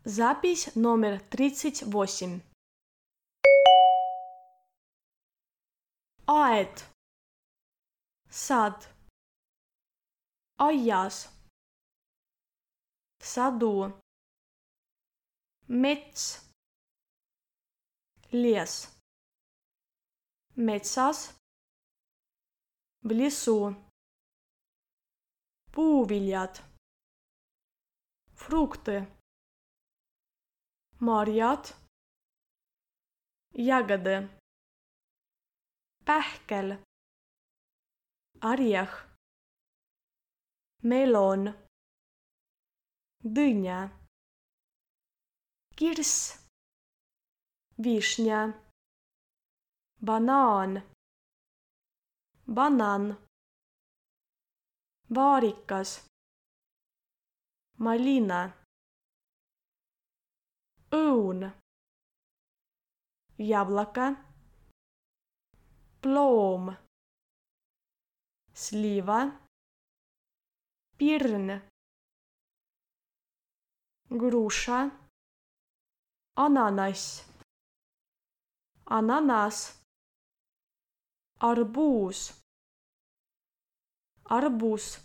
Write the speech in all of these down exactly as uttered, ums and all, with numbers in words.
Запись номер тридцать восемь. Aed. Сад. Aias. В саду. Mets. Лес. Metsas. В лесу. Puuviljad. Фрукты. Marjad. Ягоды. Pähkel. Орех. Melon. Дыня. Kirss. Вишня. Банан. Банан. Vaarikas. Malina. Õun. Яблоко. Ploom. Слива. Pirn. Груша. Ананас. Ананас. Арбуз. Арбуз.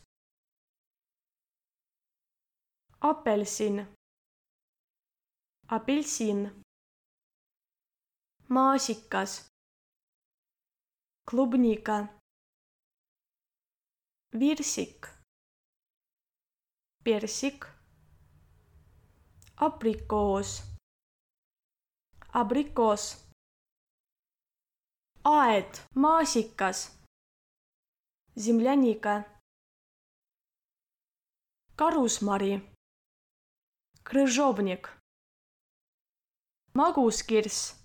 Апельсин. Апельсин. Maasikas. Клубника. Virsik. Persik. Aprikoos. Abrikoos. Aed. Maasikas. Земляника. Karusmari. Крыжовник. Maguskirss.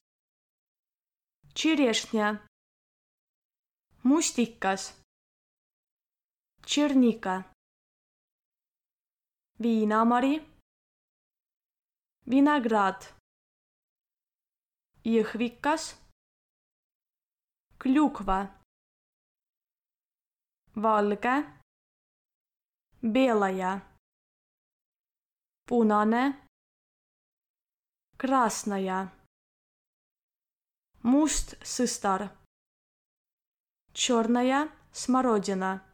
Черешня. Mustikas. Черника. Viinamari. Vinograd. Jõhvikas. Клюква. Valge. Белая. Punane. Krasnaja. Must sõstar. Черная смородина.